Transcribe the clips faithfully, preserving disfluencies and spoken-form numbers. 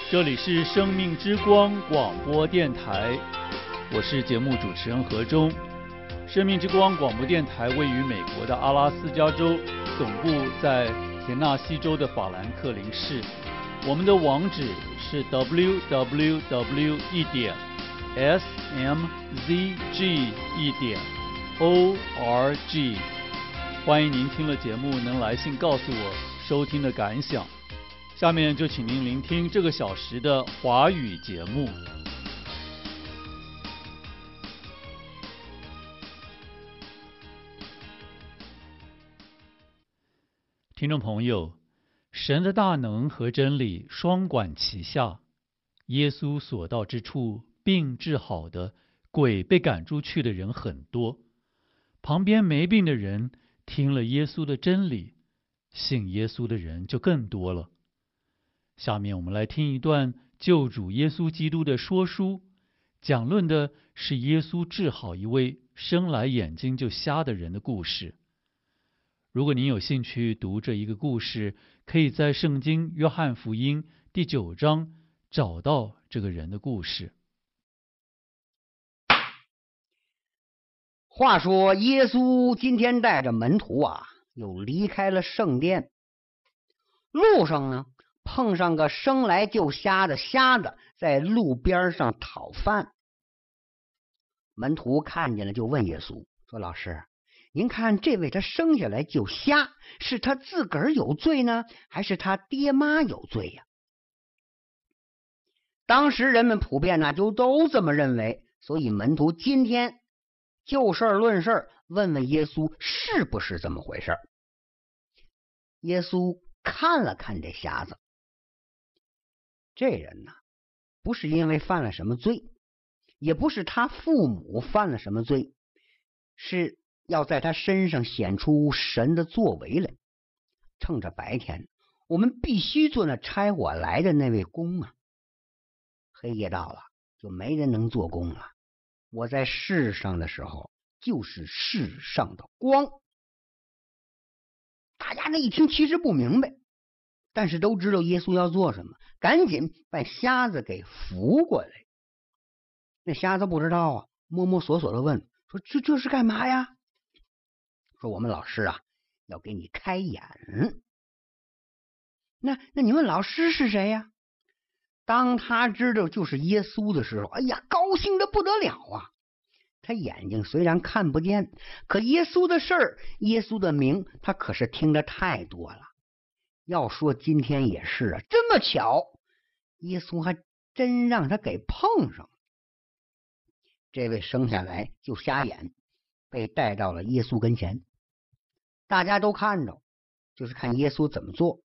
这里是生命之光广播电台，我是节目主持人何忠。生命之光广播电台位于美国的阿拉斯加州，总部在田纳西州的法兰克林市。我们的网址是 double-u double-u double-u 一点 s m z g 一点 o r g。欢迎您听了节目能来信告诉我收听的感想。下面就请您聆听这个小时的华语节目。听众朋友，神的大能和真理双管齐下，耶稣所到之处，病治好的，鬼被赶出去的人很多。旁边没病的人听了耶稣的真理，信耶稣的人就更多了。下面我们来听一段救主耶稣基督的说书，讲论的是耶稣治好一位生来眼睛就瞎的人的故事。如果您有兴趣读这一个故事，可以在圣经约翰福音第九章找到这个人的故事。 话说耶稣今天带着门徒啊，又离开了圣殿。路上呢，碰上个生来就瞎的瞎子在路边上讨饭。门徒看见了，就问耶稣说：“老师，您看这位他生下来就瞎，是他自个儿有罪呢，还是他爹妈有罪呀？”当时人们普遍呢就都这么认为，所以门徒今天就事论事，问问耶稣是不是这么回事。耶稣看了看这瞎子，这人呢，不是因为犯了什么罪，也不是他父母犯了什么罪，是要在他身上显出神的作为来。趁着白天，我们必须做那差我来的那位工啊。黑夜到了，就没人能做工了。我在世上的时候，就是世上的光。大家那一听其实不明白，但是都知道耶稣要做什么，赶紧把瞎子给扶过来。那瞎子不知道啊，摸摸索索的问说：“这这是干嘛呀？”说：“我们老师啊，要给你开眼。”那那你问老师是谁呀？当他知道就是耶稣的时候，哎呀，高兴的不得了啊！他眼睛虽然看不见，可耶稣的事儿，耶稣的名，他可是听得太多了。要说今天也是啊，这么巧，耶稣还真让他给碰上了。这位生下来就瞎眼，被带到了耶稣跟前，大家都看着，就是看耶稣怎么做。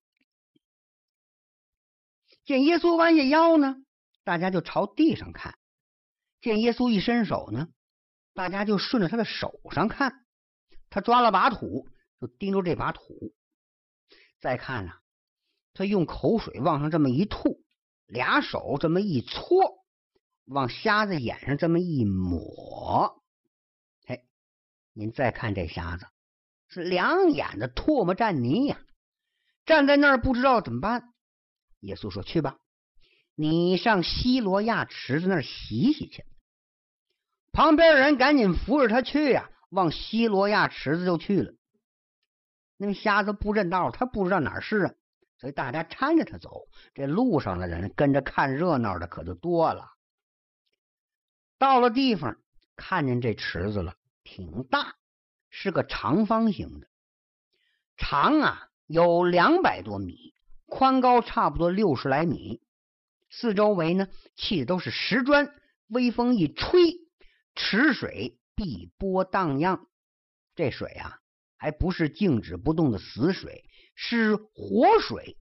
见耶稣弯下腰呢，大家就朝地上看；见耶稣一伸手呢，大家就顺着他的手上看。他抓了把土，就盯着这把土。再看呢、啊，他用口水往上这么一吐，俩手这么一搓，往瞎子眼上这么一抹。嘿，您再看这瞎子，是两眼的唾沫蘸泥呀、啊，站在那儿不知道怎么办。耶稣说：“去吧，你上西罗亚池子那儿洗洗去。”旁边人赶紧扶着他去呀、啊，往西罗亚池子就去了。那瞎子不认道，他不知道哪儿是啊，所以大家搀着他走。这路上的人跟着看热闹的可就多了。到了地方，看见这池子了，挺大，是个长方形的，长啊有两百多米，宽高差不多六十来米。四周围呢砌的都是石砖，微风一吹，池水碧波荡漾。这水啊还不是静止不动的死水，是活水。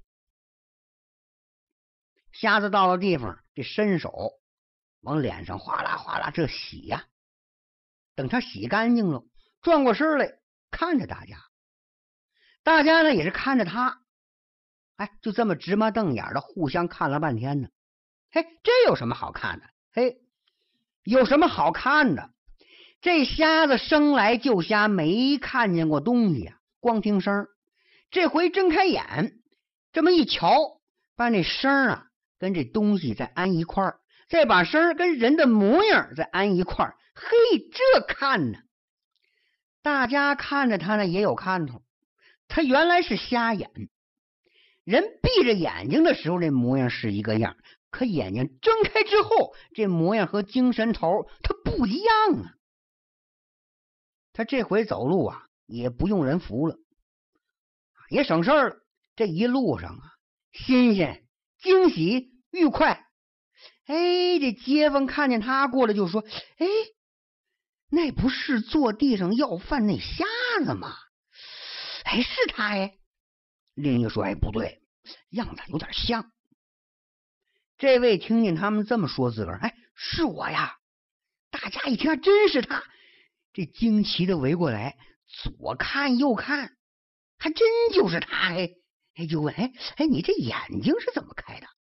瞎子到了地方，这伸手往脸上哗啦哗啦这洗呀、啊，等他洗干净了，转过身来看着大家。大家呢也是看着他，哎，就这么直麻瞪眼的互相看了半天呢。嘿，这有什么好看的？嘿，有什么好看的？这瞎子生来就瞎，没看见过东西呀、啊，光听声。这回睁开眼，这么一瞧，把那声啊跟这东西再安一块儿，再把身儿跟人的模样再安一块儿，嘿，这看呢，大家看着他呢也有看头。他原来是瞎眼，人闭着眼睛的时候这模样是一个样，可眼睛睁开之后，这模样和精神头他不一样啊。他这回走路啊也不用人扶了，也省事儿了。这一路上啊，新鲜、惊喜、愉快。哎，这街坊看见他过来就说：“哎，那不是坐地上要饭那瞎子吗？哎，是他哎。”另一个说：“哎，不对，样子有点像。”这位听见他们这么说自个儿，哎，是我呀！大家一听还真是他，这惊奇的围过来，左看右看，还真就是他哎！哎，就问：“哎哎，你这眼睛是怎么开的？”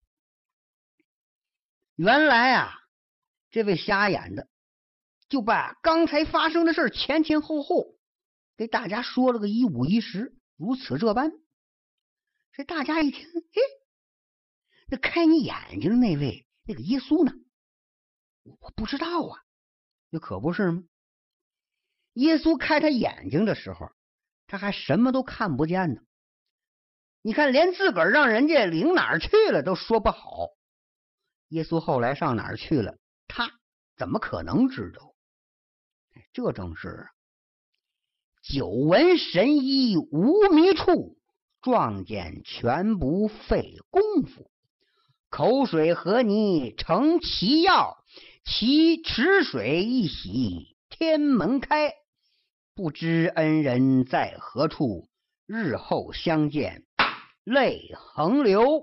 原来啊，这位瞎眼的就把刚才发生的事前前后后给大家说了个一五一十，如此这般。这大家一听，哎，那开你眼睛的那位那个耶稣呢？我不知道啊，那可不是吗？耶稣开他眼睛的时候，他还什么都看不见呢。你看，连自个儿让人家领哪儿去了都说不好。耶稣后来上哪儿去了，他怎么可能知道？这正是久闻神医无迷处，撞见全不费功夫。口水和泥成奇药，其池水一洗天门开。不知恩人在何处，日后相见泪横流。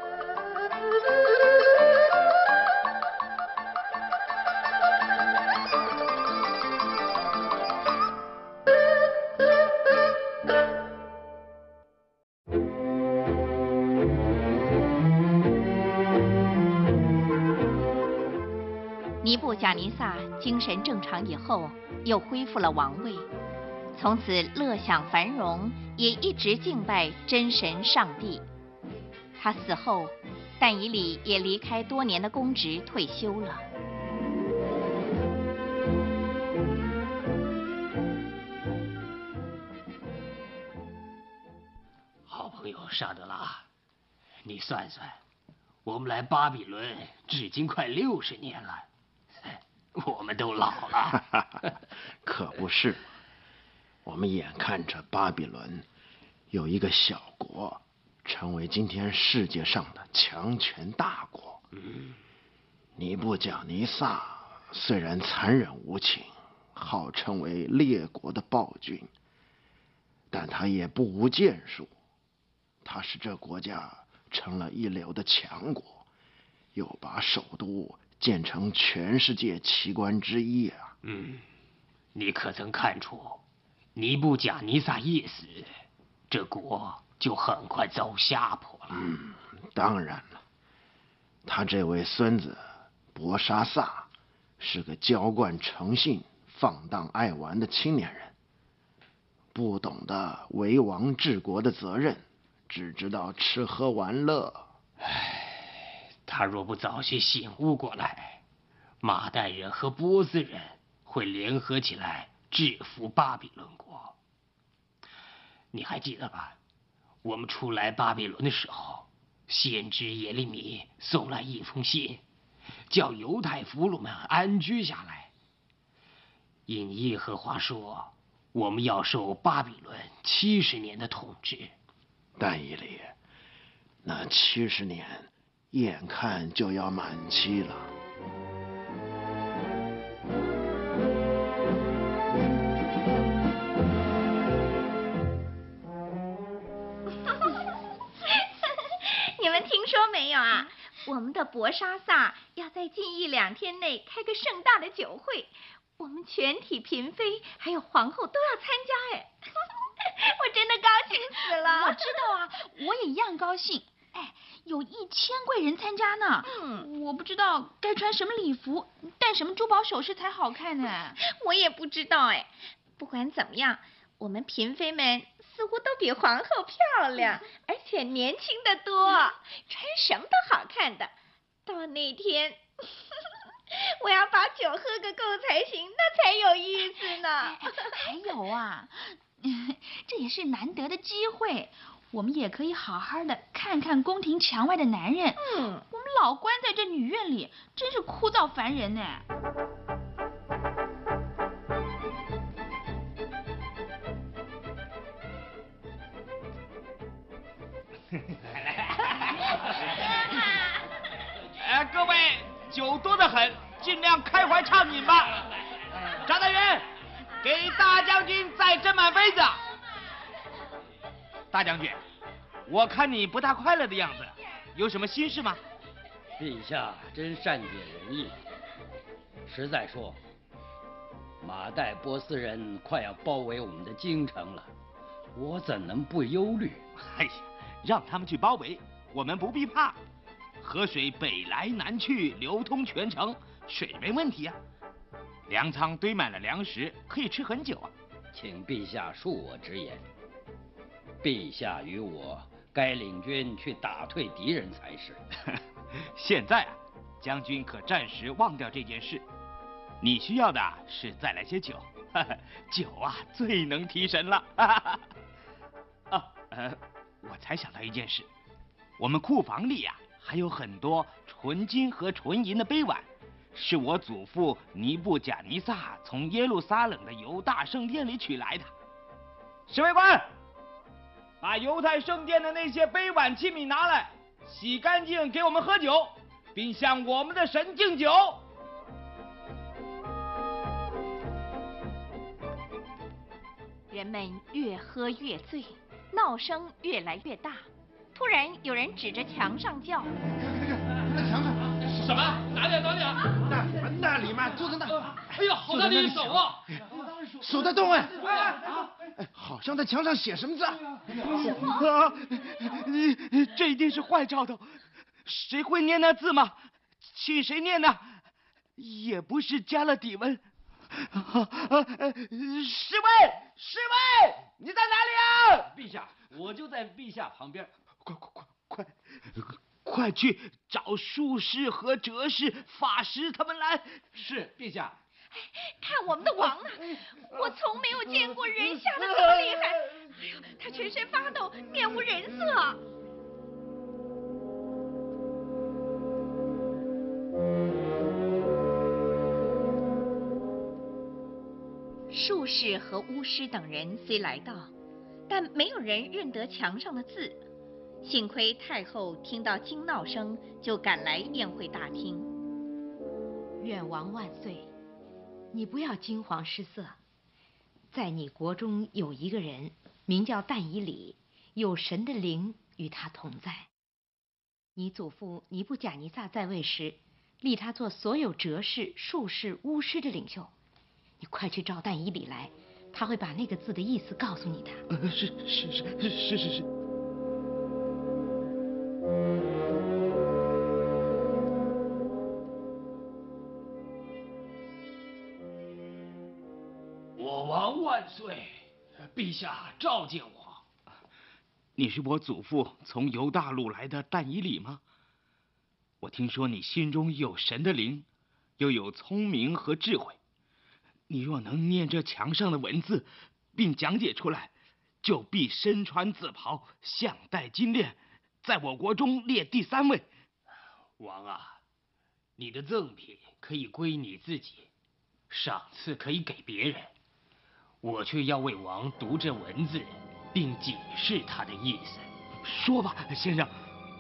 尼布贾尼撒精神正常以后，又恢复了王位，从此乐享繁荣，也一直敬拜真神上帝。他死后，但以理也离开多年的公职退休了。 好朋友沙德拉，你算算，我们来巴比伦至今快六十年了。我们都老了。 可不是嘛，我们眼看着巴比伦有一个小国成为今天世界上的强权大国。嗯，尼布甲尼撒虽然残忍无情，号称为列国的暴君，但他也不无建树。他使这国家成了一流的强国，又把首都建成全世界奇观之一啊！ 嗯，你可曾看出，尼布甲尼撒一死，这国就很快遭下坡了？ 嗯，当然了，他这位孙子伯沙撒是个娇惯成性、放荡爱玩的青年人，不懂得为王治国的责任，只知道吃喝玩乐。 唉。他若不早些醒悟过来，马代人和波斯人会联合起来制服巴比伦国。你还记得吧？我们出来巴比伦的时候，先知耶利米送来一封信，叫犹太俘虏们安居下来。因耶和华说，我们要受巴比伦七十年的统治。 但以理，那七十年眼看就要满期了。 你们听说没有啊？我们的伯沙撒要在近一两天内开个盛大的酒会，我们全体嫔妃还有皇后都要参加哎！我真的高兴死了。 我知道啊，我也一样高兴。哎，有一千贵人参加呢。嗯，我不知道该穿什么礼服，戴什么珠宝首饰才好看呢。 我也不知道哎。不管怎么样，我们嫔妃们似乎都比皇后漂亮，而且年轻的多，穿什么都好看的。 到那天，我要把酒喝个够才行，那才有意思呢。 还有啊，这也是难得的机会，我们也可以好好的看看宫廷墙外的男人。 嗯， 我们老关在这女院里，真是枯燥烦人呢。 哎，各位，酒多得很，尽量开怀畅饮吧。张大元，给大将军再斟满杯子。大将军，我看你不大快乐的样子，有什么心事吗？ 陛下真善解人意。实在说，马代波斯人快要包围我们的京城了，我怎能不忧虑？ 哎呀，让他们去包围，我们不必怕。河水北来南去，流通全城，水没问题啊。粮仓堆满了粮食，可以吃很久啊。 请陛下恕我直言，陛下与我该领军去打退敌人才是。 现在啊，将军可暂时忘掉这件事。你需要的是再来些酒，酒啊最能提神了。啊，呃，我才想到一件事，我们库房里呀、啊。还有很多纯金和纯银的杯碗，是我祖父尼布贾尼撒从耶路撒冷的犹大圣殿里取来的。侍卫官，把犹太圣殿的那些杯碗器皿拿来，洗干净，给我们喝酒，并向我们的神敬酒。 人们越喝越醉，闹声越来越大。突然，有人指着墙上叫：“ 那墙上什么？哪里？哪里啊？ 那里面，那里面，就在那。 哎呀，好大的一手啊！ 手在动哎！哎，好像在墙上写什么字啊？ 啊！你这一定是坏兆头，谁会念那字吗？请谁念呢？也不是加勒底文。啊啊！侍卫，侍卫，你在哪里啊？ 陛下，我就在陛下旁边。 快快快快，快去找术士和哲士、法师他们来。 是，陛下。 看我们的王啊！我从没有见过人吓得这么厉害。哎呦，他全身发抖，面无人色。术士和巫师等人虽来到，但没有人认得墙上的字。幸亏太后听到惊闹声，就赶来宴会大厅。 愿王万岁！你不要惊慌失色，在你国中有一个人名叫但以理，有神的灵与他同在。你祖父尼布贾尼撒在位时，立他做所有哲士、术士、巫师的领袖。你快去找但以理来，他会把那个字的意思告诉你的。 呃，是是是是是是。 我王万岁！陛下召见我。 你是我祖父从犹大路来的但以理吗？我听说你心中有神的灵，又有聪明和智慧。你若能念这墙上的文字，并讲解出来，就必身穿紫袍，项戴金链，在我国中列第三位。 王啊，你的赠品可以归你自己，赏赐可以给别人，我却要为王读这文字，并解释它的意思。 说吧，先生。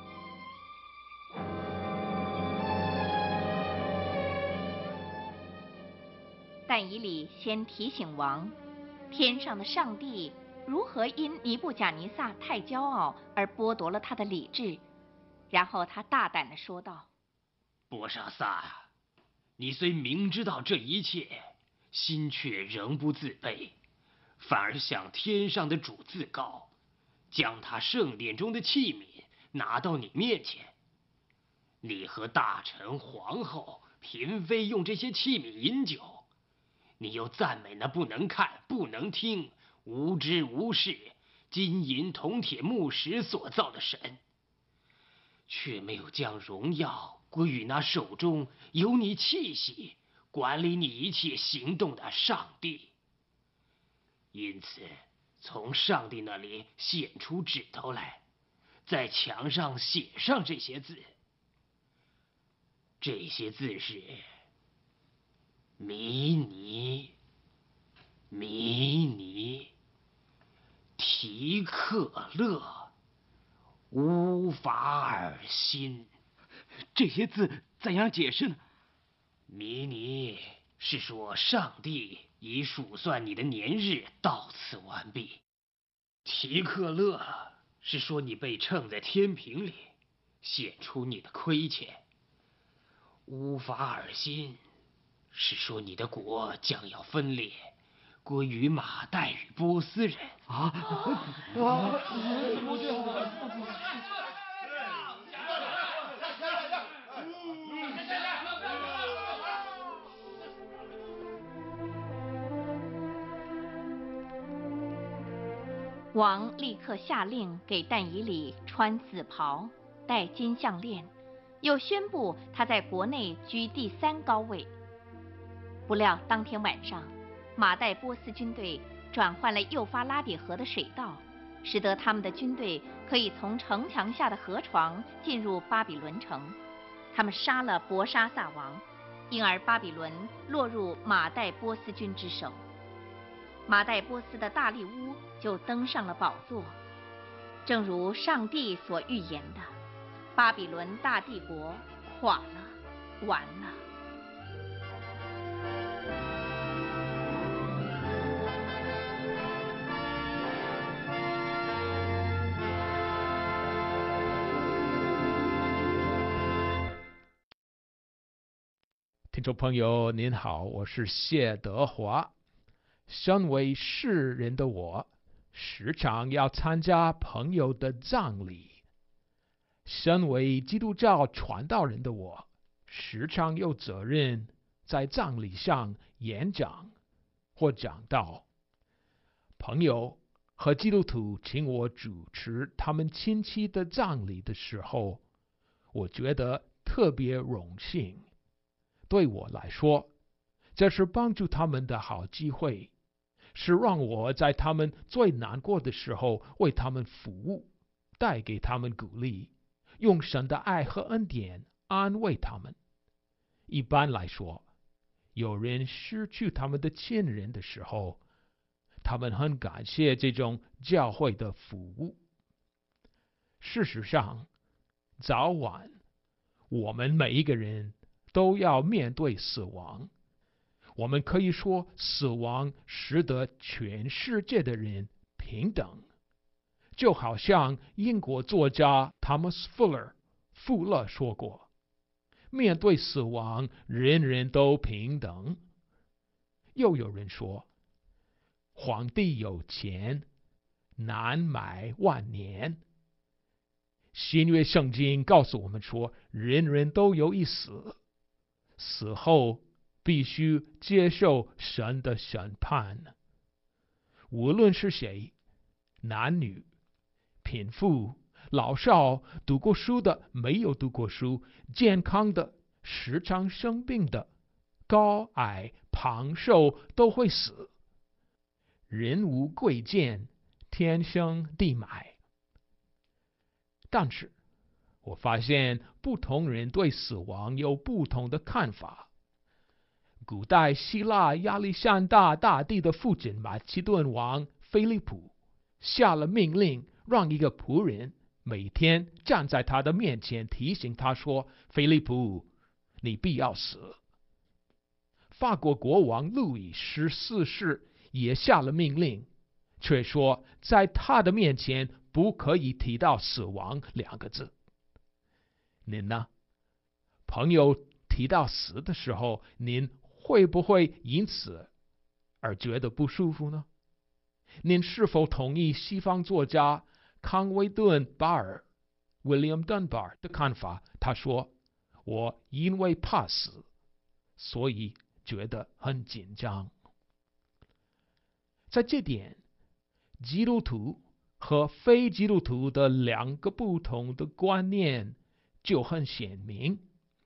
但以理先提醒王，天上的上帝如何因尼布贾尼撒太骄傲而剥夺了他的理智。然后他大胆地说道：“ 波沙萨啊，你虽明知道这一切，心却仍不自卑，反而向天上的主自高，将他圣殿中的器皿拿到你面前。你和大臣、皇后、嫔妃用这些器皿饮酒，你又赞美那不能看、不能听、无知无识、金银铜铁木石所造的神，却没有将荣耀归于那手中有你气息、管理你一切行动的上帝。因此，从上帝那里显出指头来，在墙上写上这些字。这些字是迷尼、迷尼、提克勒、乌法尔辛。 这些字怎样解释呢？ 迷尼是说上帝已数算你的年日到此完毕。提克勒是说你被称在天平里，显出你的亏欠。乌法尔辛是说你的国将要分裂，归于马代与波斯人。 啊啊！ 王立刻下令给但以理穿紫袍，戴金项链，又宣布他在国内居第三高位。不料当天晚上，马代波斯军队转换了幼发拉底河的水道，使得他们的军队可以从城墙下的河床进入巴比伦城。他们杀了伯沙撒王，因而巴比伦落入马代波斯军之手。马代波斯的大利乌就登上了宝座。正如上帝所预言的，巴比伦大帝国垮了，完了。 听众朋友您好，我是谢德华。身为世人的我，时常要参加朋友的葬礼。身为基督教传道人的我，时常有责任在葬礼上演讲或讲道。朋友和基督徒请我主持他们亲戚的葬礼的时候，我觉得特别荣幸。对我来说，这是帮助他们的好机会，是让我在他们最难过的时候为他们服务，带给他们鼓励，用神的爱和恩典安慰他们。一般来说，有人失去他们的亲人的时候，他们很感谢这种教会的服务。事实上，早晚我们每一个人都要面对死亡。我们可以说，死亡使得全世界的人平等，就好像英国作家 Thomas Fuller 富勒说过，面对死亡，人人都平等。又有人说，皇帝有钱，难买万年。新约圣经告诉我们说，人人都有一死，死后必须接受神的审判。无论是谁，男女、贫富、老少，读过书的、没有读过书，健康的、时常生病的，高矮胖瘦都会死。人无贵贱，天生地买。但是我发现不同人对死亡有不同的看法。古代希腊亚历山大大帝的父亲马其顿王菲利普下了命令，让一个仆人每天站在他的面前，提醒他说：菲利普，你必要死。法国国王路易十四世也下了命令，却说在他的面前不可以提到死亡两个字。您呢？朋友提到死的时候，您会不会因此而觉得不舒服呢？您是否同意西方作家康威顿巴尔 William Dunbar 的看法？他说：我因为怕死，所以觉得很紧张。在这点，基督徒和非基督徒的两个不同的观念就很显明。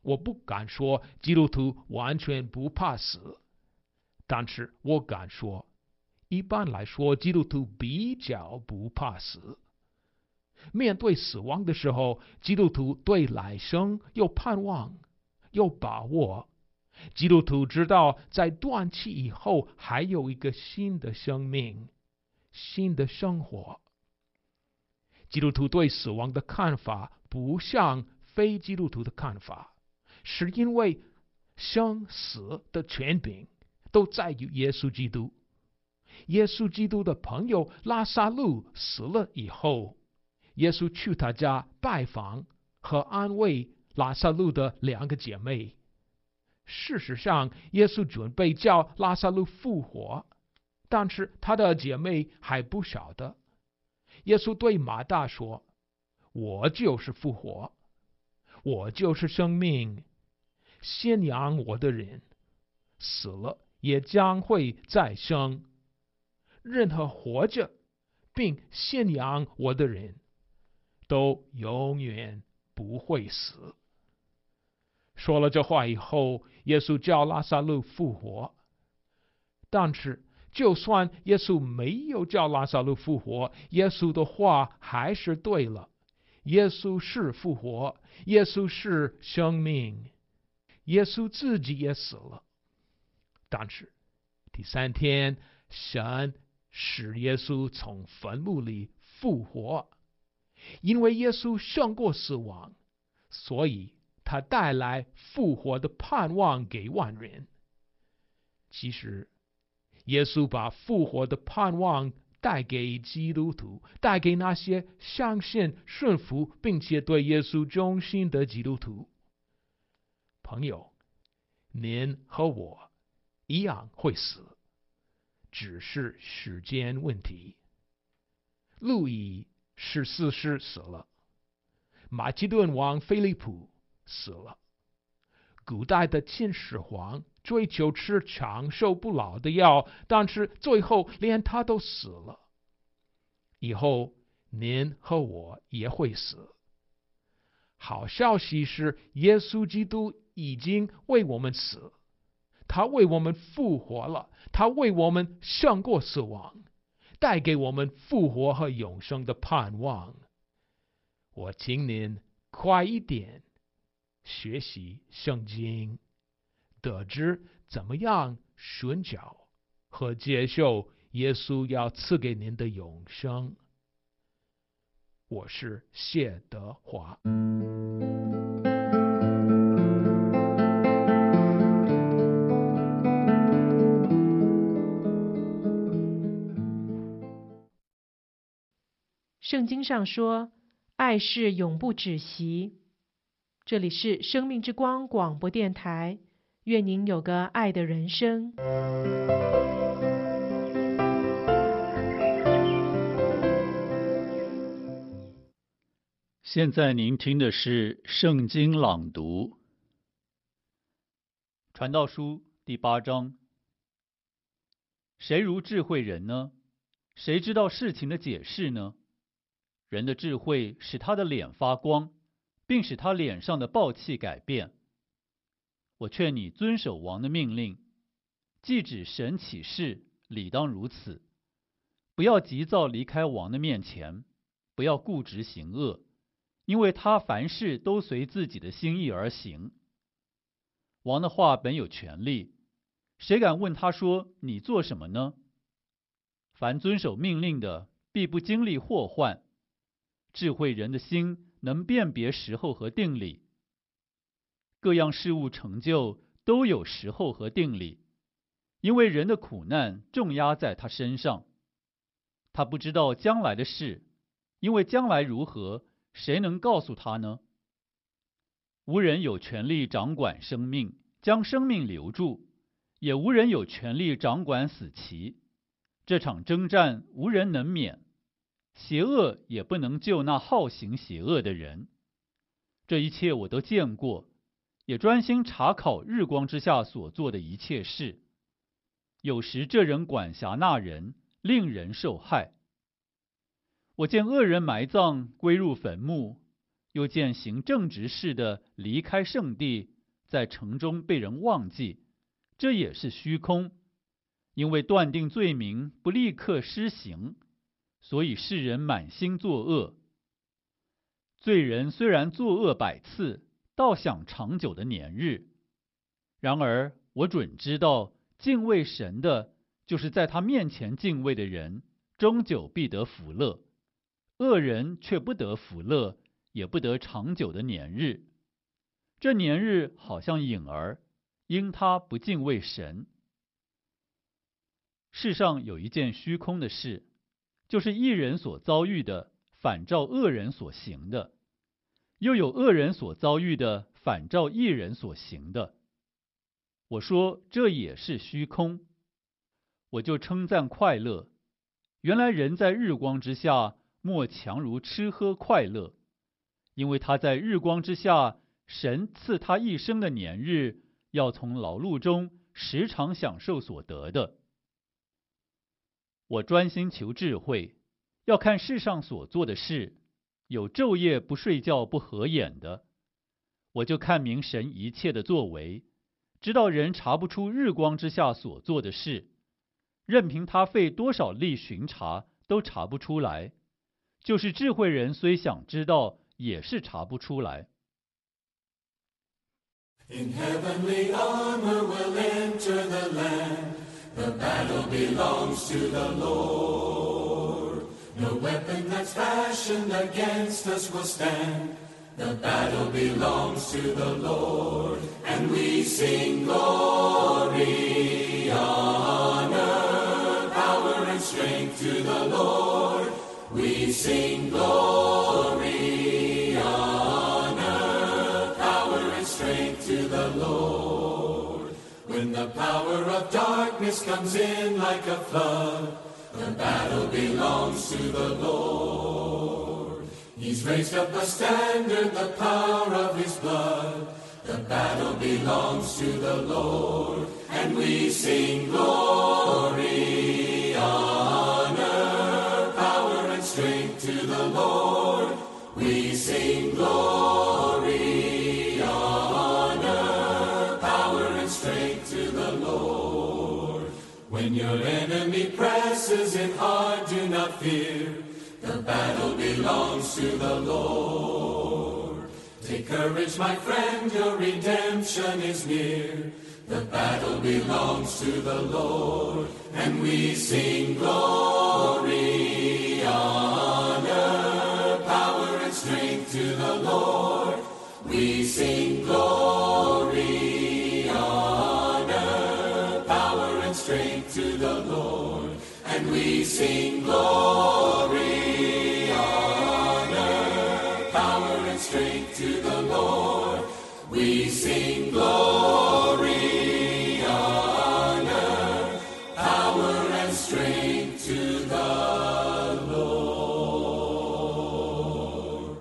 我不敢说基督徒完全不怕死，但是我敢说，一般来说，基督徒比较不怕死。面对死亡的时候，基督徒对来生有盼望，有把握。基督徒知道，在断气以后还有一个新的生命，新的生活。基督徒对死亡的看法不像非基督徒的看法，是因为生死的权柄都在于耶稣基督。耶稣基督的朋友拉撒路死了以后，耶稣去他家拜访和安慰拉撒路的两个姐妹。事实上，耶稣准备叫拉撒路复活，但是他的姐妹还不晓得。耶稣对马大说：“我就是复活，我就是生命。信仰我的人，死了也将会再生。任何活着并信仰我的人，都永远不会死。”说了这话以后，耶稣叫拉撒路复活。但是，就算耶稣没有叫拉撒路复活，耶稣的话还是对了。耶稣是复活，耶稣是生命，耶稣自己也死了。但是，第三天，神使耶稣从坟墓里复活。因为耶稣胜过死亡，所以他带来复活的盼望给万人。其实，耶稣把复活的盼望带给基督徒，带给那些相信、顺服并且对耶稣忠心的基督徒。朋友，您和我一样会死，只是时间问题。路易十四世死了，马其顿王菲利普死了。古代的秦始皇追求吃长寿不老的药，但是最后连他都死了。以后您和我也会死。好消息是，耶稣基督已经为我们死，他为我们复活了，他为我们胜过死亡，带给我们复活和永生的盼望。我请您快一点学习圣经，得知怎么样寻找和接受耶稣要赐给您的永生。我是谢德华。 圣经上说，爱是永不止息。这里是生命之光广播电台，愿您有个爱的人生。 现在您听的是圣经朗读，传道书第八章。谁如智慧人呢？谁知道事情的解释呢？人的智慧使他的脸发光，并使他脸上的暴气改变。我劝你遵守王的命令，既指神起誓，理当如此。不要急躁离开王的面前，不要固执行恶，因为他凡事都随自己的心意而行。王的话本有权力，谁敢问他说：“你做什么呢？”凡遵守命令的，必不经历祸患。智慧人的心能辨别时候和定理。各样事物成就都有时候和定理，因为人的苦难重压在他身上。他不知道将来的事，因为将来如何，谁能告诉他呢？无人有权利掌管生命，将生命留住，也无人有权利掌管死期。这场征战无人能免，邪恶也不能救那好行邪恶的人。这一切我都见过，也专心查考日光之下所做的一切事。有时这人管辖那人，令人受害。我见恶人埋葬，归入坟墓，又见行正直事的离开圣地， 在城中被人忘记，这也是虚空，因为断定罪名不立刻施行，所以世人满心作恶。罪人虽然作恶百次，倒享长久的年日。然而我准知道，敬畏神的，就是在他面前敬畏的人，终久必得福乐；恶人却不得福乐，也不得长久的年日。这年日好像影儿，因他不敬畏神。世上有一件虚空的事，就是义人所遭遇的，反照恶人所行的；又有恶人所遭遇的，反照义人所行的。我说这也是虚空，我就称赞快乐。原来人在日光之下，莫强如吃喝快乐，因为他在日光之下，神赐他一生的年日，要从劳碌中时常享受所得的。我专心求智慧，要看世上所做的事，有昼夜不睡觉不合眼的，我就看明神一切的作为，知道人查不出日光之下所做的事，任凭他费多少力巡查，都查不出来。就是智慧人虽想知道，也是查不出来。 In heavenly armor we'll enter the land. The battle belongs to the Lord. No weapon that's fashioned against us will stand. The battle belongs to the Lord. And we sing glory, honor, power and strength to the Lord. We sing glory, honor, power and strength to the Lord. When the power of darkness comes in like a flood, the battle belongs to the Lord. He's raised up a standard, the power of his blood. The battle belongs to the Lord. And we sing glory, honor, power and strength to the Lord. We sing glory, honor, power and strength to the Lord. When your enemy presses in hard, do not fear. The battle belongs to the Lord. Take courage, my friend, your redemption is near. The battle belongs to the Lord. And we sing glory, honor, power and strength to the Lord. We sing glory, honor, power and strength to the Lord. And we sing glory, honor, power and strength to the Lord. We sing glory, honor, power and strength to the Lord.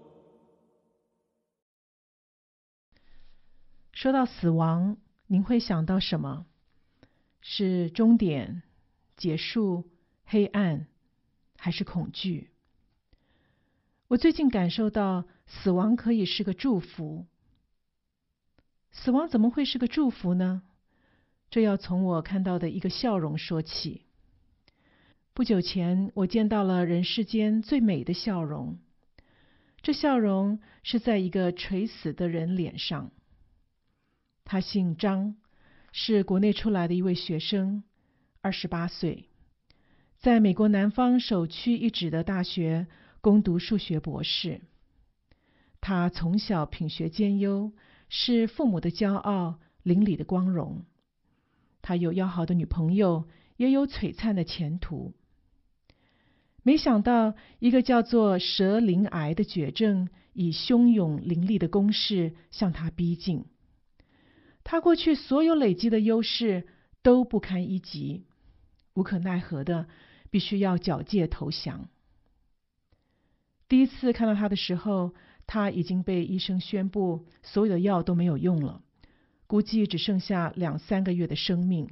说到死亡，您会想到什么？是终点、结束、黑暗，还是恐惧？我最近感受到，死亡可以是个祝福。死亡怎么会是个祝福呢？这要从我看到的一个笑容说起。不久前，我见到了人世间最美的笑容。这笑容是在一个垂死的人脸上。他姓张，是国内出来的一位学生，二十八岁，在美国南方首屈一指的大学攻读数学博士。他从小品学兼优，是父母的骄傲，邻里的光荣。他有要好的女朋友，也有璀璨的前途。没想到，一个叫做舌鳞癌的绝症，以汹涌凌厉的攻势向他逼近。他过去所有累积的优势都不堪一击，无可奈何的，必须要缴械投降。第一次看到他的时候，他已经被医生宣布所有的药都没有用了，估计只剩下两三个月的生命。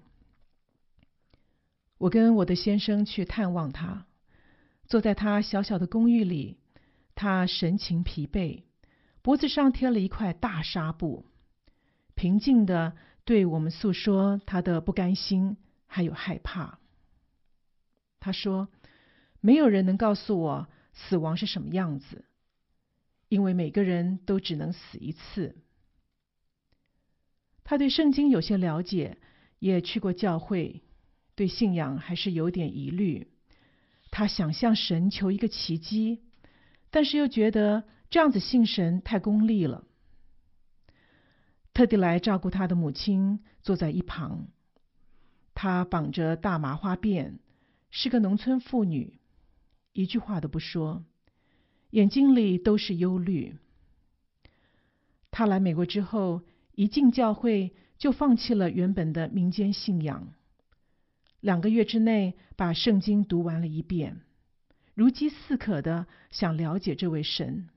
我跟我的先生去探望他，坐在他小小的公寓里，他神情疲惫，脖子上贴了一块大纱布， 平静地对我们诉说他的不甘心还有害怕。他说，没有人能告诉我死亡是什么样子，因为每个人都只能死一次。他对圣经有些了解，也去过教会，对信仰还是有点疑虑。他想向神求一个奇迹，但是又觉得这样子信神太功利了。特地来照顾他的母亲坐在一旁，她绑着大麻花辫，是个农村妇女，一句话都不说，眼睛里都是忧虑。她来美国之后，一进教会就放弃了原本的民间信仰，两个月之内把圣经读完了一遍，如饥似渴的想了解这位神。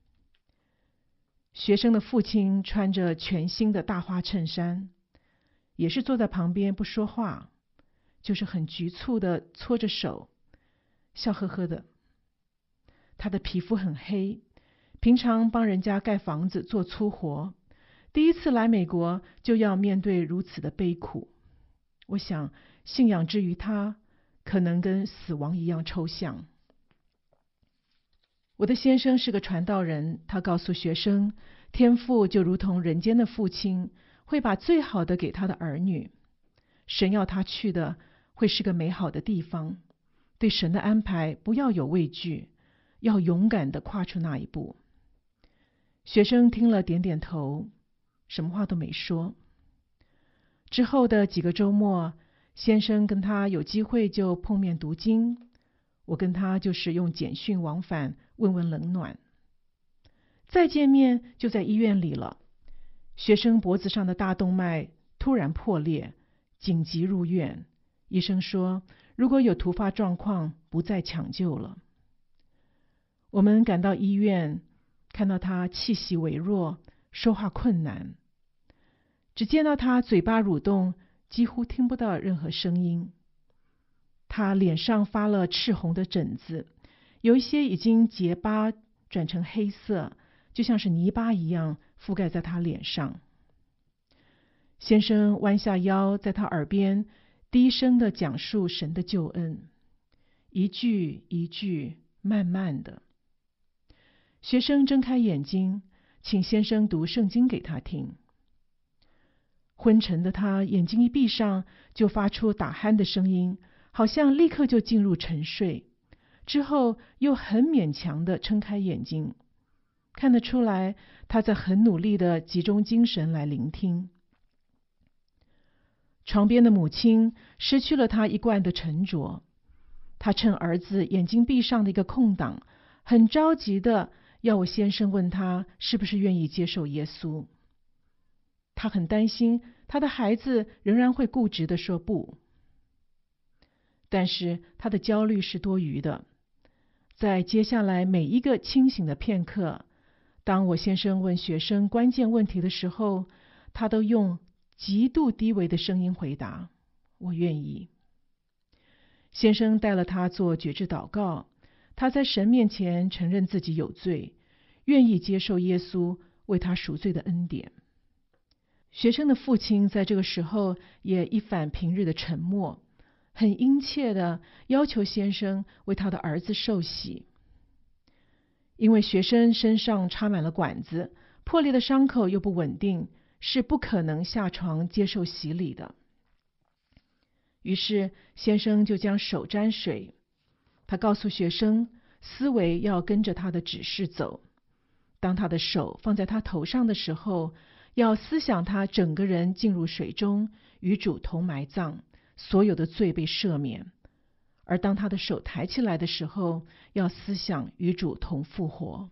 学生的父亲穿着全新的大花衬衫，也是坐在旁边不说话，就是很局促的搓着手，笑呵呵的。他的皮肤很黑，平常帮人家盖房子做粗活，第一次来美国就要面对如此的悲苦。我想信仰之于他，可能跟死亡一样抽象。我的先生是个传道人，他告诉学生，天父就如同人间的父亲，会把最好的给他的儿女。神要他去的会是个美好的地方，对神的安排不要有畏惧，要勇敢地跨出那一步。学生听了点点头，什么话都没说。之后的几个周末，先生跟他有机会就碰面读经，我跟他就是用简讯往返，问问冷暖。再见面就在医院里了，学生脖子上的大动脉突然破裂，紧急入院。医生说，如果有突发状况，不再抢救了。我们赶到医院，看到他气息微弱，说话困难，只见到他嘴巴蠕动，几乎听不到任何声音。他脸上发了赤红的疹子，有一些已经结疤转成黑色，就像是泥巴一样覆盖在他脸上。先生弯下腰，在他耳边低声地讲述神的救恩，一句一句，慢慢的。学生睁开眼睛，请先生读圣经给他听。昏沉的他眼睛一闭上，就发出打鼾的声音，好像立刻就进入沉睡，之后又很勉强地睁开眼睛，看得出来他在很努力地集中精神来聆听。床边的母亲失去了她一贯的沉着，她趁儿子眼睛闭上的一个空档，很着急的要我先生问他是不是愿意接受耶稣。他很担心他的孩子仍然会固执的说不，但是他的焦虑是多余的。在接下来每一个清醒的片刻，当我先生问学生关键问题的时候，他都用极度低微的声音回答，我愿意。先生带了他做觉知祷告，他在神面前承认自己有罪，愿意接受耶稣为他赎罪的恩典。学生的父亲在这个时候也一反平日的沉默，很殷切的要求先生为他的儿子受洗。因为学生身上插满了管子，破裂的伤口又不稳定，是不可能下床接受洗礼的。于是先生就将手沾水，他告诉学生，思维要跟着他的指示走。当他的手放在他头上的时候，要思想他整个人进入水中，与主同埋葬，所有的罪被赦免。而当他的手抬起来的时候，要思想与主同复活。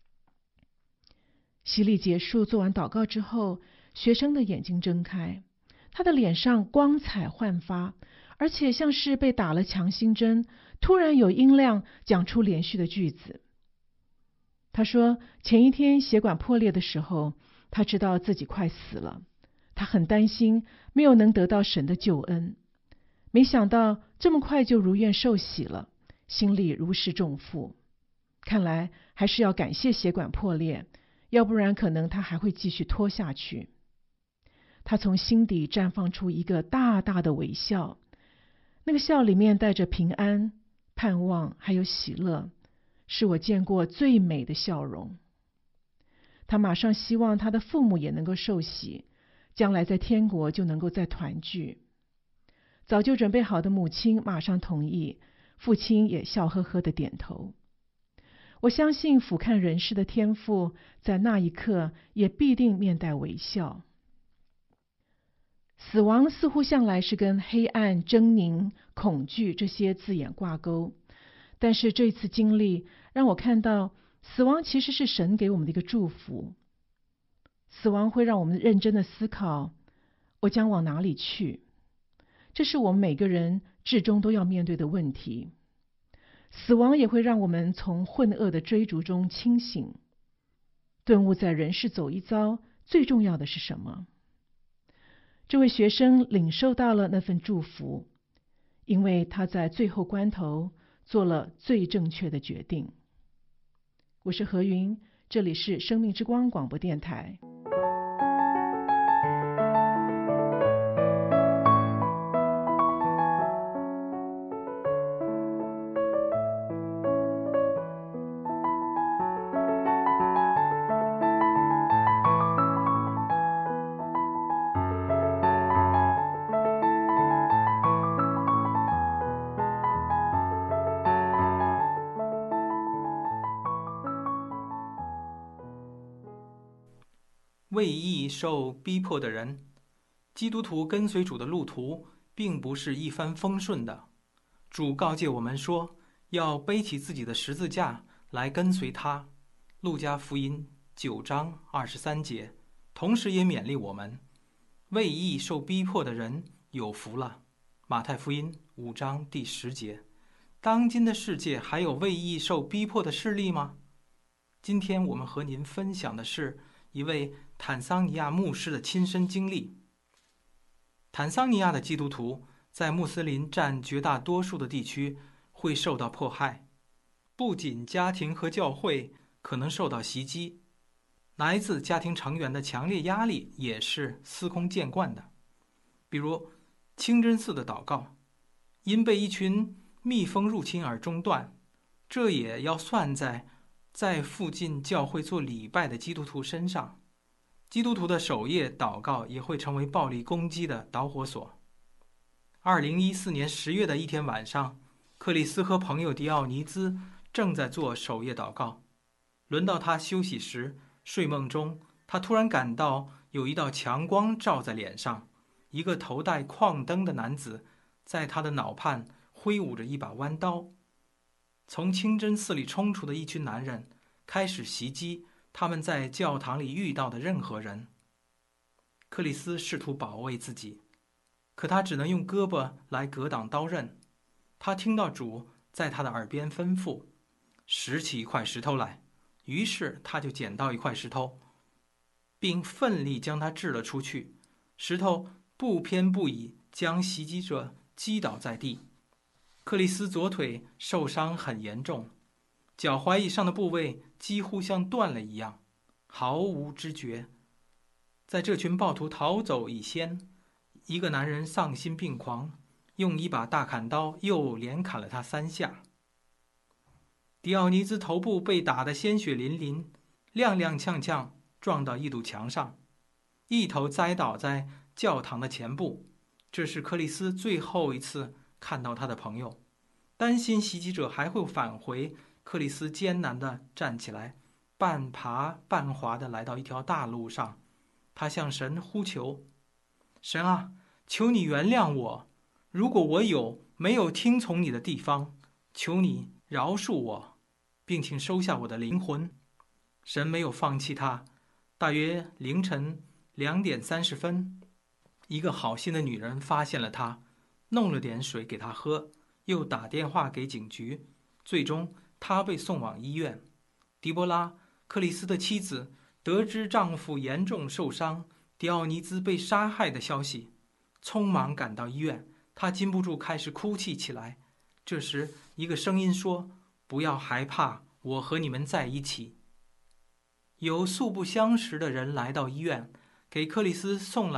洗礼结束，做完祷告之后，学生的眼睛睁开，他的脸上光彩焕发，而且像是被打了强心针，突然有音量讲出连续的句子。他说，前一天血管破裂的时候，他知道自己快死了，他很担心没有能得到神的救恩，没想到这么快就如愿受洗了，心里如释重负。看来还是要感谢血管破裂，要不然可能他还会继续拖下去。 他从心底绽放出一个大大的微笑，那个笑里面带着平安、盼望还有喜乐，是我见过最美的笑容。他马上希望他的父母也能够受洗，将来在天国就能够再团聚。早就准备好的母亲马上同意，父亲也笑呵呵的点头。我相信俯瞰人世的天父在那一刻也必定面带微笑。死亡似乎向来是跟黑暗、狰狞、恐惧这些字眼挂钩，但是这次经历让我看到，死亡其实是神给我们的一个祝福。死亡会让我们认真的思考，我将往哪里去？这是我们每个人至终都要面对的问题。死亡也会让我们从混噩的追逐中清醒，顿悟在人世走一遭，最重要的是什么？这位学生领受到了那份祝福，因为他在最后关头做了最正确的决定。我是何云，这里是生命之光广播电台。 为义受逼迫的人，基督徒跟随主的路途并不是一帆风顺的。主告诫我们说，要背起自己的十字架来跟随他。路加福音九章二十三节，同时也勉励我们，为义受逼迫的人有福了。马太福音五章第十节。当今的世界还有为义受逼迫的势力吗？今天我们和您分享的是一位坦桑尼亚牧师的亲身经历。坦桑尼亚的基督徒在穆斯林占绝大多数的地区会受到迫害，不仅家庭和教会可能受到袭击，来自家庭成员的强烈压力也是司空见惯的。比如清真寺的祷告因被一群蜜蜂入侵而中断，这也要算在在附近教会做礼拜的基督徒身上。基督徒的守夜祷告也会成为暴力攻击的导火索。二零一四年十月的一天晚上，克里斯和朋友迪奥尼兹正在做守夜祷告，轮到他休息时，睡梦中他突然感到有一道强光照在脸上，一个头戴矿灯的男子在他的脑畔挥舞着一把弯刀。从清真寺里冲出的一群男人开始袭击他们在教堂里遇到的任何人。克里斯试图保卫自己，可他只能用胳膊来格挡刀刃。他听到主在他的耳边吩咐，拾起一块石头来，于是他就捡到一块石头，并奋力将它掷了出去。石头不偏不倚将袭击者击倒在地。克里斯左腿受伤很严重，脚踝以上的部位几乎像断了一样，毫无知觉。在这群暴徒逃走以先，一个男人丧心病狂，用一把大砍刀又连砍了他三下。迪奥尼兹头部被打得鲜血淋淋，踉踉跄跄撞到一堵墙上，一头栽倒在教堂的前部。这是克里斯最后一次看到他的朋友。担心袭击者还会返回，克里斯艰难地站起来，半爬半滑地来到一条大路上。他向神呼求：神啊，求你原谅我，如果我有没有听从你的地方，求你饶恕我，并请收下我的灵魂。神没有放弃他。大约凌晨两点三十分，一个好心的女人发现了他，弄了点水给他喝，又打电话给警局。最终他被送往医院。狄波拉，克里斯的妻子，得知丈夫严重受伤，迪奥尼兹被杀害的消息，匆忙赶到医院。她禁不住开始哭泣起来。这时一个声音说：不要害怕，我和你们在一起。有素不相识的人来到医院，给克里斯送来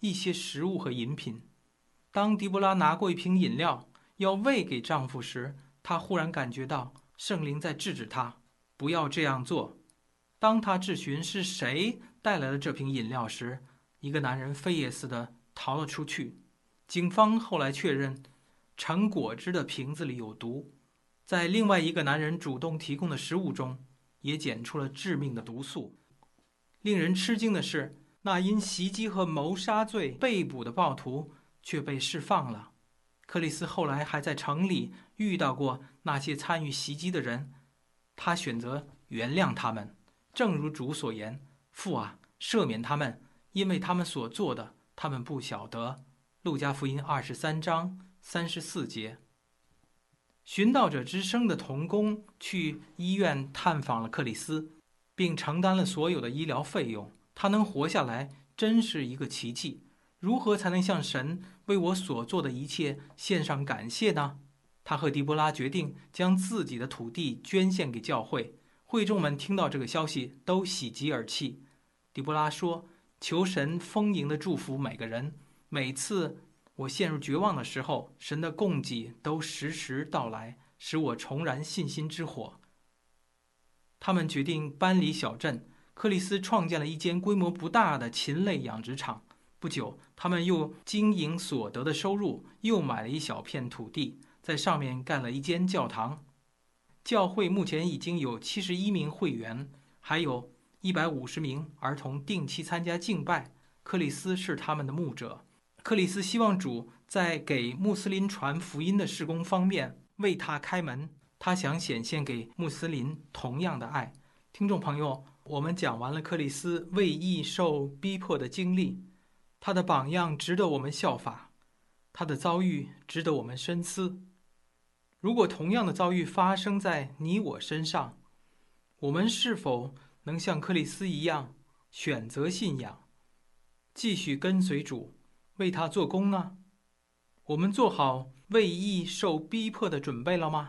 一些食物和饮品。当狄波拉拿过一瓶饮料要喂给丈夫时，她忽然感觉到圣灵在制止她，不要这样做。当她质询是谁带来了这瓶饮料时，一个男人飞也似的逃了出去。警方后来确认，盛果汁的瓶子里有毒，在另外一个男人主动提供的食物中也检出了致命的毒素。令人吃惊的是，那因袭击和谋杀罪被捕的暴徒却被释放了。克里斯后来还在城里遇到过那些参与袭击的人，他选择原谅他们，正如主所言：父啊，赦免他们，因为他们所做的，他们不晓得。路加福音二十三章三十四节。寻道者之声的同工去医院探访了克里斯，并承担了所有的医疗费用。他能活下来真是一个奇迹。如何才能向神为我所做的一切献上感谢呢？他和狄波拉决定将自己的土地捐献给教会。会众们听到这个消息都喜极而泣。狄波拉说：求神丰盈地祝福每个人，每次我陷入绝望的时候，神的供给都时时到来，使我重燃信心之火。他们决定搬离小镇，克里斯创建了一间规模不大的禽类养殖场。不久，他们又经营所得的收入，又买了一小片土地，在上面盖了一间教堂。教会目前已经有七十一名会员，还有一百五十名儿童定期参加敬拜。克里斯是他们的牧者。克里斯希望主在给穆斯林传福音的事工方面为他开门，他想显现给穆斯林同样的爱。听众朋友，我们讲完了克里斯为义受逼迫的经历，他的榜样值得我们效法，他的遭遇值得我们深思。如果同样的遭遇发生在你我身上，我们是否能像克里斯一样选择信仰，继续跟随主，为他做工呢？我们做好为义受逼迫的准备了吗？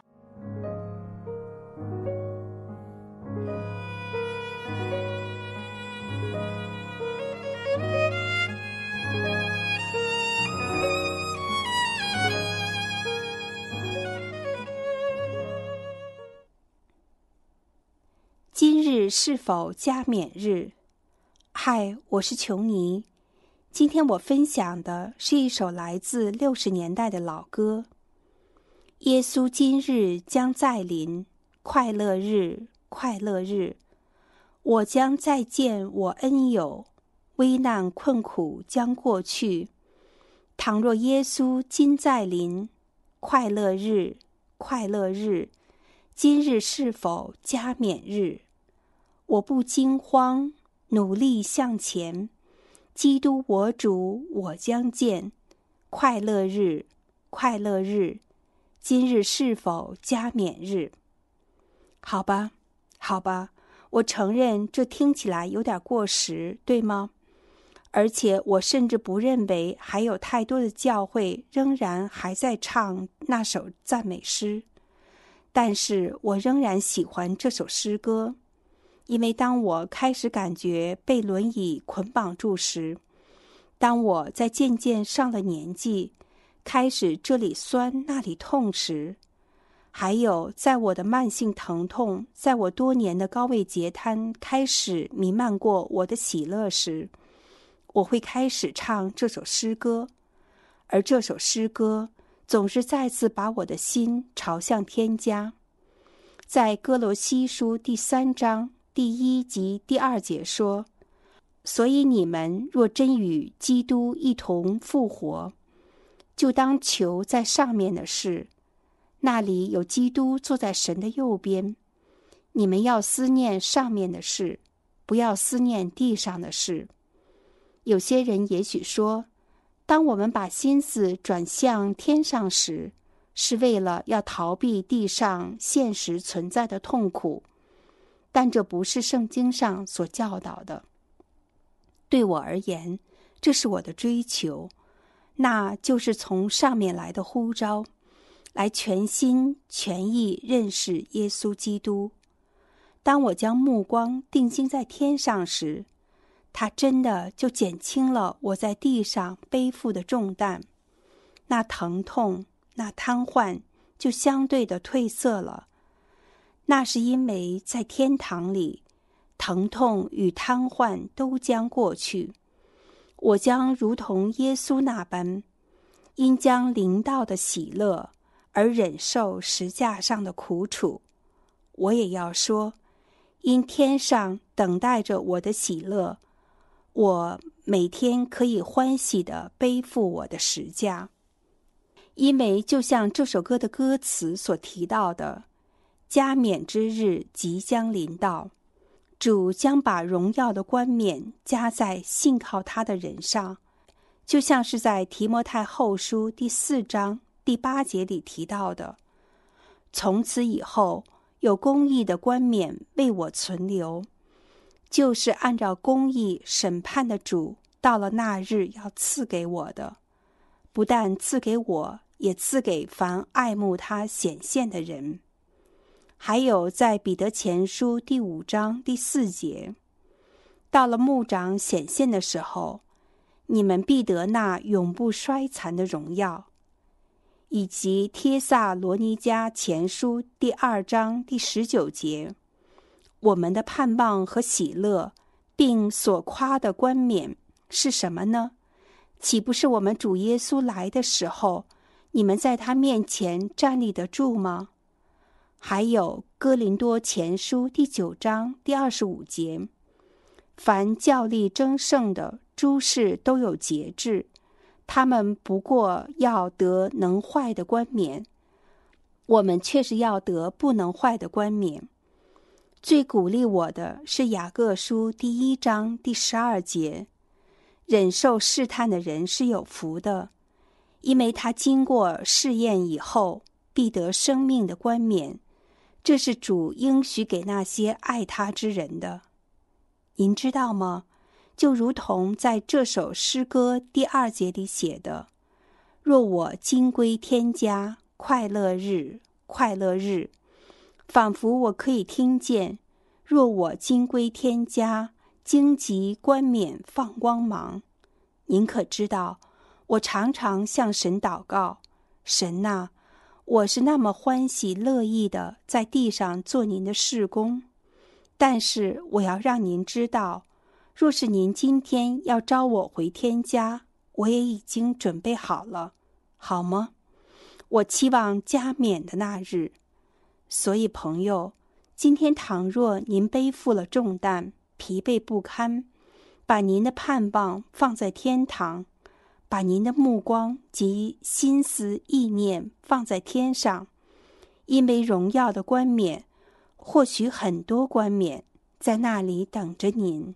今日是否加冕日？嗨，我是琼妮。今天我分享的是一首来自六十年代的老歌。耶稣今日将再临，快乐日，快乐日，我将再见我恩友，危难困苦将过去。倘若耶稣今再临，快乐日，快乐日，今日是否加冕日？我不惊慌，努力向前，基督我主我将见，快乐日，快乐日，今日是否加冕日？好吧，好吧，我承认这听起来有点过时，对吗？而且我甚至不认为还有太多的教会仍然还在唱那首赞美诗，但是我仍然喜欢这首诗歌。因为当我开始感觉被轮椅捆绑住时，当我在渐渐上了年纪，开始这里酸那里痛时，还有在我的慢性疼痛在我多年的高位截瘫开始弥漫过我的喜乐时，我会开始唱这首诗歌。而这首诗歌总是再次把我的心朝向天家。在哥罗西书第三章第一及第二节说，所以你们若真与基督一同复活，就当求在上面的事，那里有基督坐在神的右边。你们要思念上面的事，不要思念地上的事。有些人也许说，当我们把心思转向天上时，是为了要逃避地上现实存在的痛苦，但这不是圣经上所教导的。对我而言，这是我的追求，那就是从上面来的呼召，来全心全意认识耶稣基督。当我将目光定睛在天上时， 他真的就减轻了我在地上背负的重担，那疼痛、那瘫痪就相对的褪色了。那是因为在天堂里，疼痛与瘫痪都将过去，我将如同耶稣那般，因将临到的喜乐而忍受十架上的苦楚。我也要说，因天上等待着我的喜乐，我每天可以欢喜地背负我的十架。因为就像这首歌的歌词所提到的，加冕之日即将临到，主将把荣耀的冠冕加在信靠他的人上，就像是在提摩太后书第四章第八节里提到的，从此以后有公义的冠冕为我存留，就是按照公义审判的主到了那日要赐给我的，不但赐给我，也赐给凡爱慕他显现的人。还有在彼得前书第五章第四节，到了牧长显现的时候，你们必得那永不衰残的荣耀。以及帖撒罗尼迦前书第二章第十九节，我们的盼望和喜乐并所夸的冠冕是什么呢？岂不是我们主耶稣来的时候，你们在他面前站立得住吗？还有哥林多前书第九章第二十五节，凡较力争胜的诸事都有节制，他们不过要得能坏的冠冕，我们却是要得不能坏的冠冕。最鼓励我的是雅各书第一章第十二节，忍受试探的人是有福的，因为他经过试验以后，必得生命的冠冕，这是主应许给那些爱他之人的。您知道吗？就如同在这首诗歌第二节里写的，若我今归天家，快乐日，快乐日，仿佛我可以听见，若我今归天家，荆棘冠冕放光芒。您可知道，我常常向神祷告，神啊，我是那么欢喜乐意的在地上做您的事工，但是我要让您知道，若是您今天要召我回天家，我也已经准备好了，好吗？我期望加冕的那日。所以朋友，今天倘若您背负了重担，疲惫不堪，把您的盼望放在天堂，把您的目光及心思意念放在天上，因为荣耀的冠冕，或许很多冠冕在那里等着您。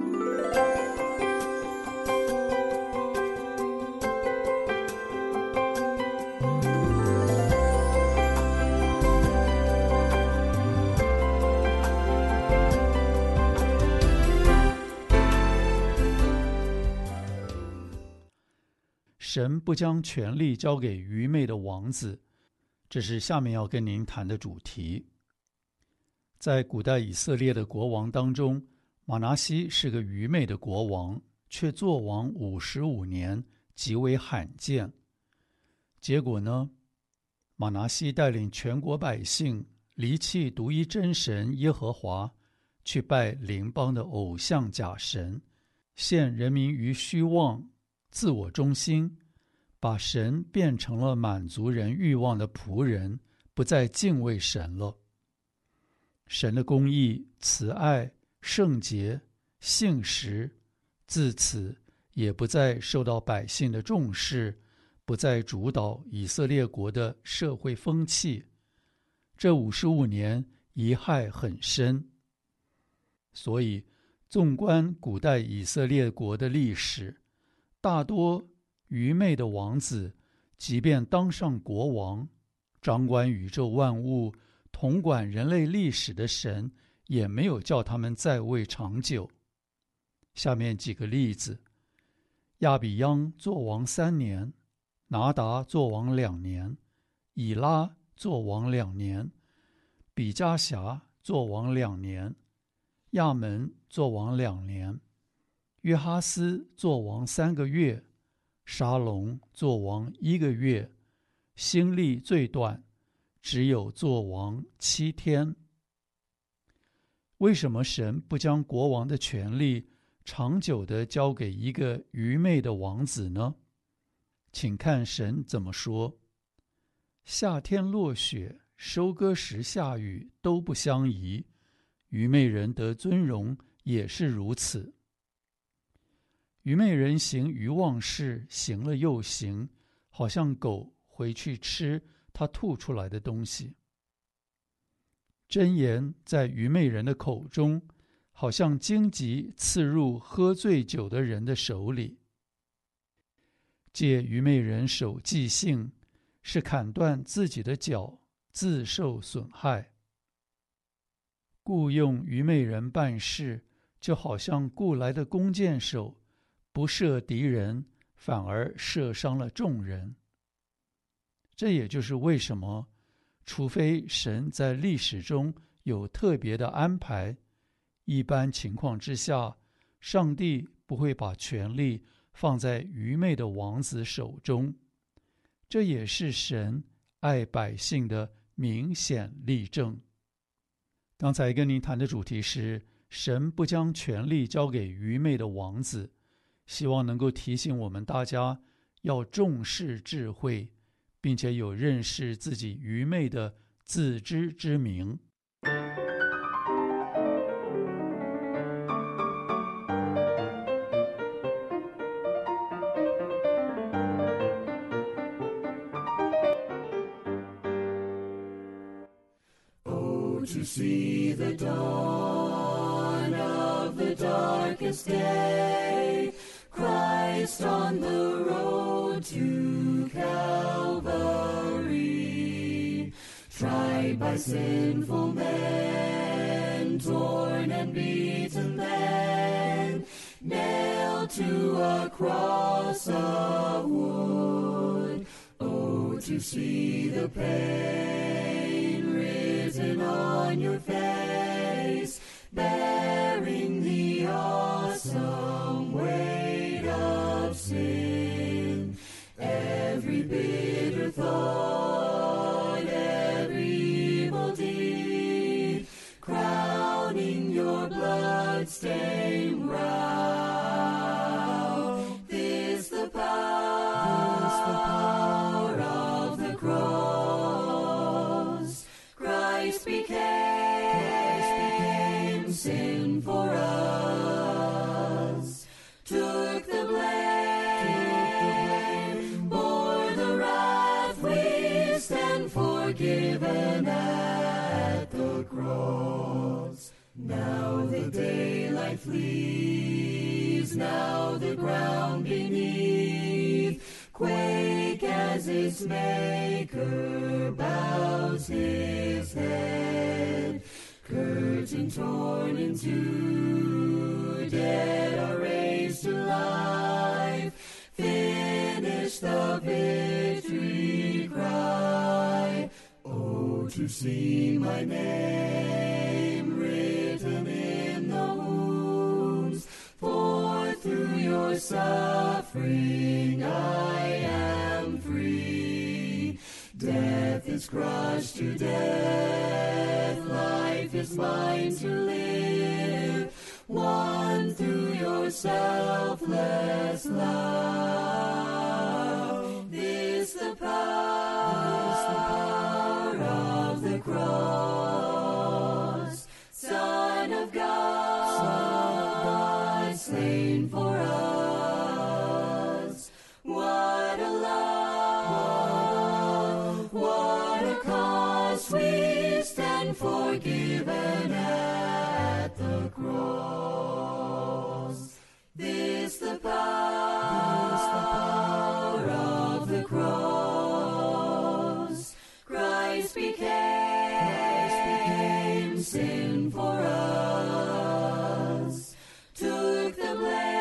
神不将权力交给愚昧的王子，这是下面要跟您谈的主题。在古代以色列的国王当中，马拿西是个愚昧的国王，却作王五十五年，极为罕见。结果呢，马拿西带领全国百姓离弃独一真神耶和华，去拜邻邦的偶像假神，陷人民于虚妄、自我中心，把神变成了满足人欲望的仆人，不再敬畏神了。神的公义、慈爱、圣洁、信实，自此也不再受到百姓的重视，不再主导以色列国的社会风气。这五十五年贻害很深。所以，纵观古代以色列国的历史，大多愚昧的王子，即便当上国王，掌管宇宙万物、统管人类历史的神，也没有叫他们在位长久。下面几个例子：亚比央做王三年，拿达做王两年，以拉做王两年，比加辖做王两年，亚门做王两年， 约哈斯做王三个月，沙龙做王一个月，心力最短，只有做王七天。为什么神不将国王的权力长久地交给一个愚昧的王子呢？请看神怎么说：夏天落雪，收割时下雨，都不相宜，愚昧人得尊荣也是如此。愚昧人行愚妄事，行了又行，好像狗回去吃他吐出来的东西。箴言在愚昧人的口中，好像荆棘刺入喝醉酒的人的手里。借愚昧人手记性，是砍断自己的脚，自受损害。雇用愚昧人办事，就好像雇来的弓箭手，不射敌人，反而射伤了众人。这也就是为什么，除非神在历史中有特别的安排，一般情况之下，上帝不会把权力放在愚昧的王子手中。这也是神爱百姓的明显例证。刚才跟您谈的主题是神不将权力交给愚昧的王子，希望能够提醒我们大家要重视智慧，并且有认识自己愚昧的自知之明。 To see the dawn of the darkest day, Christ on the road to Calvary, tried by sinful men, torn and beaten then, nailed to a cross of wood. Oh, to see the pain written on your face, bearing the awesome weight of sin. Every bitter thought, every evil deed, crowning your blood-stained brow. This the power, this the power of the cross. Christ became, Christ became sin for us, took the blame, bore the wrath we stand forgiven at the cross. Now the daylight flees, now the ground beneath quake as its maker bows his head. Curtain torn in two, dead are raised to life. Finish the victory cry. Oh, to see my name written in the wounds, for through your suffering I am free. Death is crushed to death, life is mine to live, won through your selfless love. This the power, this the power of the cross. Son of God, Son of God, slain for us. What a love, what a cost, we stand forgiven at the cross. This the power, this the power of the cross. Christ became, Christ became sin for us, took the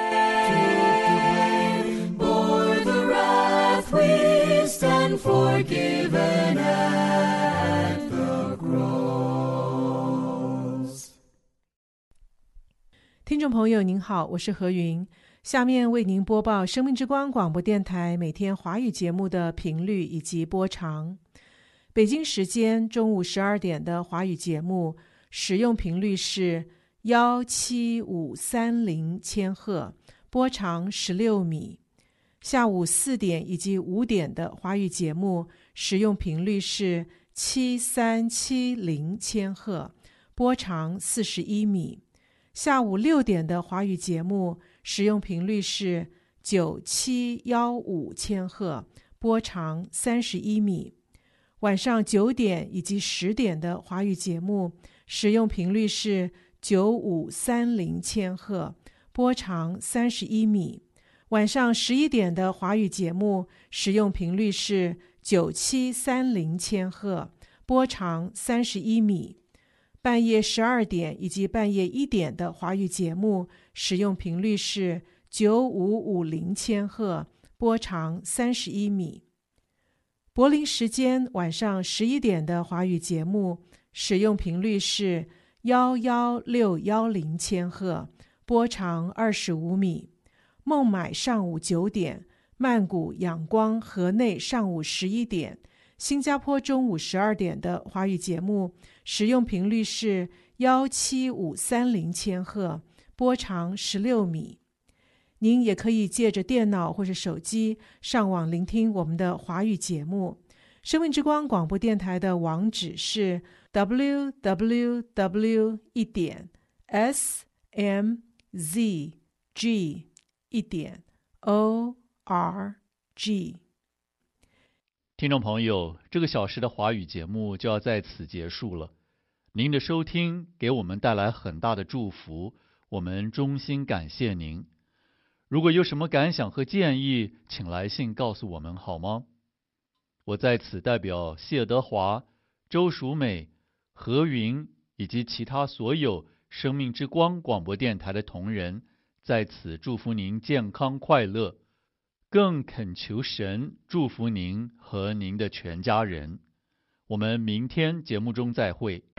blame, bore the wrath we stand forgiven at the cross. 听众朋友您好，我是何云，下面为您播报生命之光广播电台每天华语节目的频率以及播长。北京时间中午十二点的华语节目使用频率是一七五三零千赫，波长十六米。下午四点以及五点的华语节目使用频率是七三七零千赫，波长四十一米。下午六点的华语节目使用频率是九七一五千赫，波长三十一米。晚上九点以及十点的华语节目使用频率是九五三零千赫，波长三十一米。晚上十一点的华语节目使用频率是九七三零千赫，波长三十一米。半夜十二点以及半夜一点的华语节目使用频率是九五五零千赫，波长三十一米。柏林时间晚上十一点的华语节目使用频率是一一六一零千赫，波长二十五米。孟买上午九点，曼谷、仰光、河内上午十一点，新加坡中午十二点的华语节目使用频率是一七五三零千赫，波长十六米。您也可以借着电脑或是手机上网聆听我们的华语节目。生命之光广播电台的网址是 double-u double-u double-u 一点 s m z g 一点 o r g。 听众朋友，这个小时的华语节目就要在此结束了。您的收听给我们带来很大的祝福，我们衷心感谢您。如果有什么感想和建议，请来信告诉我们好吗？我在此代表谢德华、周淑美、何云以及其他所有生命之光广播电台的同仁，在此祝福您健康快乐，更恳求神祝福您和您的全家人。我们明天节目中再会。